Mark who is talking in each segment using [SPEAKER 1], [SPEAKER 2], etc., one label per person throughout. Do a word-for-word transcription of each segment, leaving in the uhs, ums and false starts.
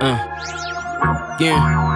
[SPEAKER 1] Uh, yeah.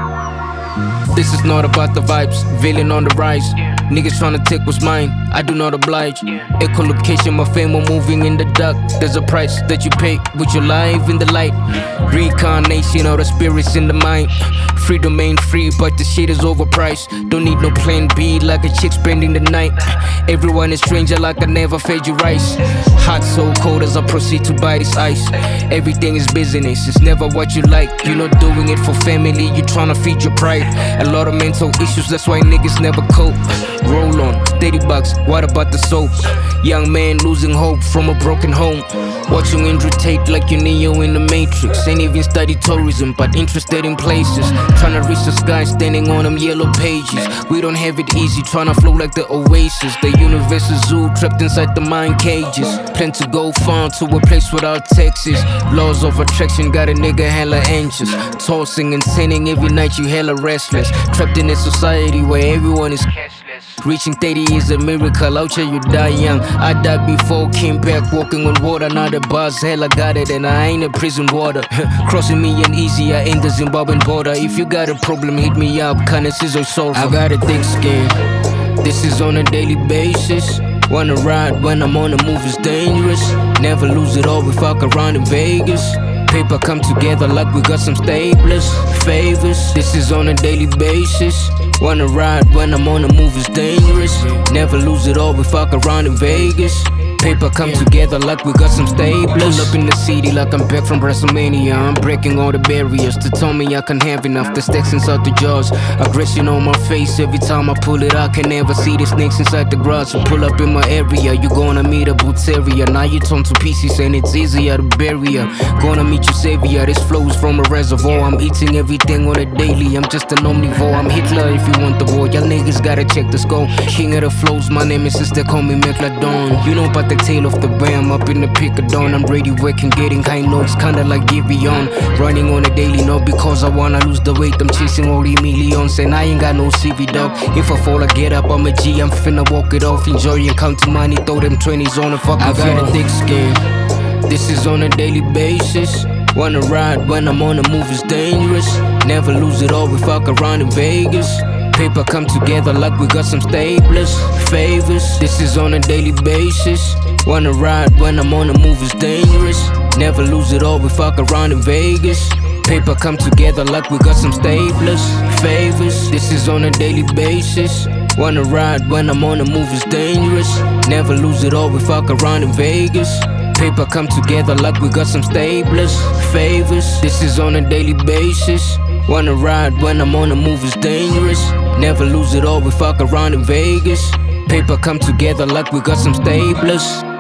[SPEAKER 1] This is not about the vibes, villain on the rise. Niggas tryna take what's mine, I do not oblige. Echolocation, my fame, I'm moving in the dark. There's a price that you pay with your life in the light. Reincarnation of the spirits in the mind. Freedom ain't free, but the shit is overpriced. Don't need no plan B like a chick spending the night. Everyone is stranger like I never fed you rice. Hot so cold as I proceed to buy this ice. Everything is business, it's never what you like. You're not doing it for family, you tryna feed your pride. A lot of mental issues, that's why niggas never cope. Roll on, thirty bucks, what about the soap? Young man losing hope from a broken home. Watching Andrew Tate like you Neo in the Matrix. Ain't even study tourism, but interested in places. Tryna reach the sky, standing on them yellow pages. We don't have it easy, tryna flow like the oasis. The universal zoo, trapped inside the mind cages. Plan to go far to a place without taxes. Laws of attraction got a nigga hella anxious. Tossing and turning every night, you hella restless. Trapped in a society where everyone is cashless. Reaching thirty is a miracle, out here you die young. I died before, came back walking on water. Now the bars hella got it and I ain't a prison water. Crossing me ain't easy, I ain't the Zimbabwean border. If you got a problem, hit me up, kinda scissor solve. I got a thick skin, this is on a daily basis. Wanna ride when I'm on the move, it's dangerous. Never lose it all, we fuck around in Vegas. Paper come together like we got some staplers. Favors, this is on a daily basis. Wanna ride when I'm on the move, it's dangerous. Never lose it all, we fuck around in Vegas. Paper come together like we got some staplers. Pull up in the city like I'm back from WrestleMania. I'm breaking all the barriers to tell me I can't have enough. The stacks inside the jaws, aggression on my face. Every time I pull it, I can never see the snakes inside the garage. So pull up in my area, you gonna meet a boot area. Now you turn to pieces and it's easier to bury ya. Gonna meet your savior, this flows from a reservoir. I'm eating everything on a daily, I'm just an omnivore. I'm Hitler if you want the war, y'all niggas gotta check the score. King of the flows, my name is sister, call me Megalodon. You know about the tail of the ram, up in the pick of dawn. I'm ready, working, getting high notes, kinda like Giveon. Running on a daily, not because I wanna lose the weight. I'm chasing all the millions, and I ain't got no C V, dog. If I fall, I get up, I'm a G, I'm finna walk it off. Enjoy and count the money, throw them twenties on a fucking I got a thick skin, this is on a daily basis. Wanna ride when I'm on the move, it's dangerous. Never lose it all, we fuck around in Vegas. Paper come together like we got some staplers. Favors, this is on a daily basis. Wanna ride when I'm on the move, it's dangerous. Never lose it all, we fuck around in Vegas. Paper come together like we got some staplers. Favors, this is on a daily basis. Wanna ride when I'm on the move, it's dangerous. Never lose it all, we fuck around in Vegas. Paper come together like we got some staplers. Favors, this is on a daily basis. Wanna ride when I'm on the move, it's dangerous. Never lose it all, we fuck around in Vegas. Paper come together like we got some staplers.